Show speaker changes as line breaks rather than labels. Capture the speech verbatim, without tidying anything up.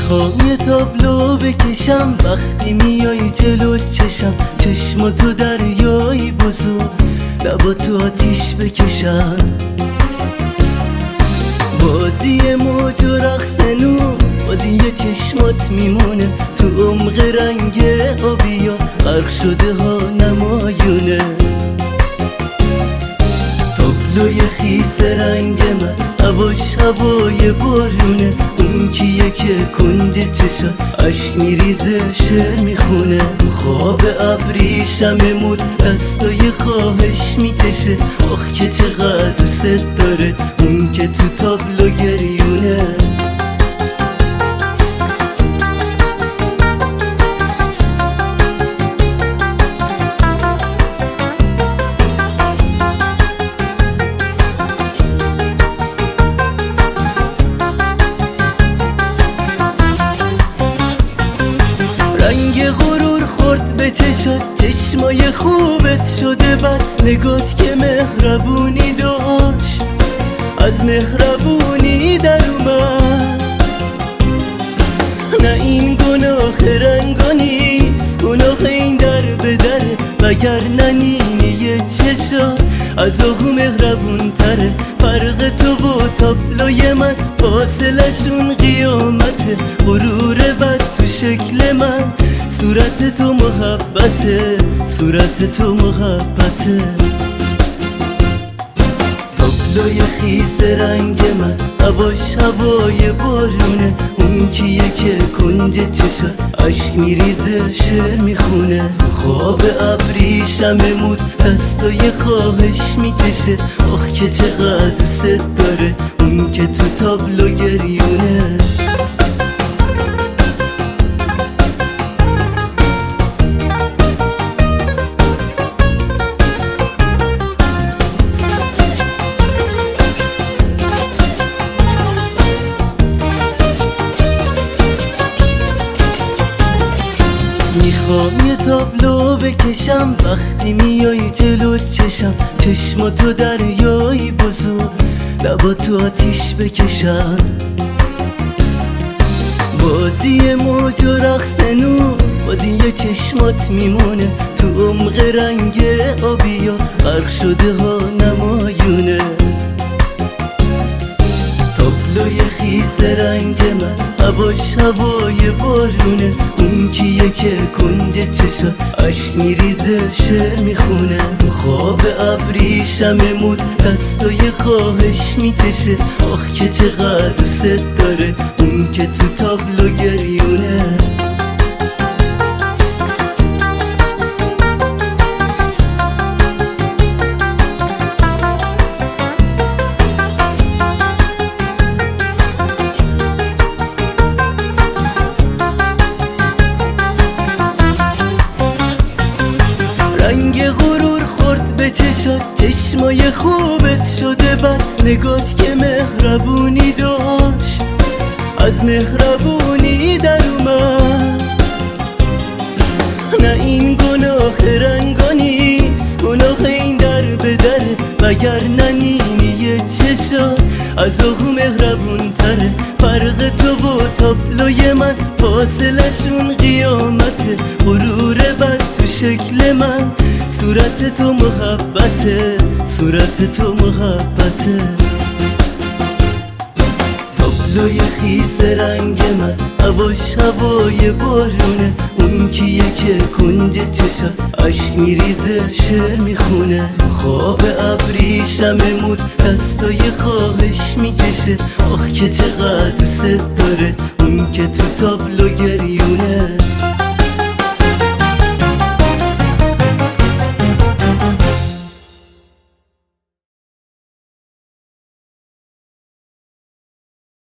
میخوام یه تابلو بکشم وقتی میای جلو چشم، چشماتو دریایی بزرگ لباتو آتیش بکشم. بازی موج و رقص نور، بازی چشمات میمونه تو عمق رنگ آبیا، غرق شده ها نمایونه. تابلوی خیس رنگ من هواش هوای بارونه، اون کیه که کنج چشم عشق میریزه شعر میخونه. خواب ابریشم مود دستای خواهش میکشه، آخ که چقدر دوست داره اون که تو تابلو گریونه. رنگ غرور خورد به چشات، چشمای خوبت شده بد، نگات که مهربونی داشت از مهربونی در اومد. نه این گناه رنگا نیست، گناه این در به در، وگر ننینی چشات از آهو مهربون تره. فرق تو و تابلوی من فاصلشون قیامته، غرور بد تو شکل من، صورت تو محبته، صورت تو محبته. تابلوی خیس رنگ من هواش هوای بارونه، اون کیه که کنج چشم عشق میریزه شعر میخونه. خواب ابریشم مود دستای خواهش میکشه، آخ که چقدر دوست داره اون که تو تابلو گریونه. میخوام یه تابلو بکشم وقتی میای جلو چشم، چشماتو دریایی بزرگ لباتو آتیش بکشم. بازی موج و رقص نور، بازی چشمات میمونه تو عمق رنگ آبیا، غرق شده ها نمایونه. تابلوی خیس رنگ من هواش هوای بارونه، اون کیه که کنج چشم عشق میریزه شعر میخونه. خواب ابریشم مود دستای خواهش میکشه، آخ که چقدر دوست داره اون که تو تابلو گریونه. رنگ غرور خورد به چشات، چشمای خوبت شده بد، نگات که مهربونی داشت از مهربونی در اومد. نه این گناه رنگا نیست، گناه این در به در، وگر ننینی چشات از آهو مهربون تره. فرق تو و تابلوی من فاصلشون قیامته، غرور بد تو شکل من، صورت تو محبته، صورت تو محبته. تابلوی خیس رنگ من هواش هوای بارونه، اون کیه که کنج چشم عشق میریزه شعر میخونه. خواب ابریشم مود دستای خواهش میکشه، آخ که چقدر دوست داره اون که تو تابلو گریونه.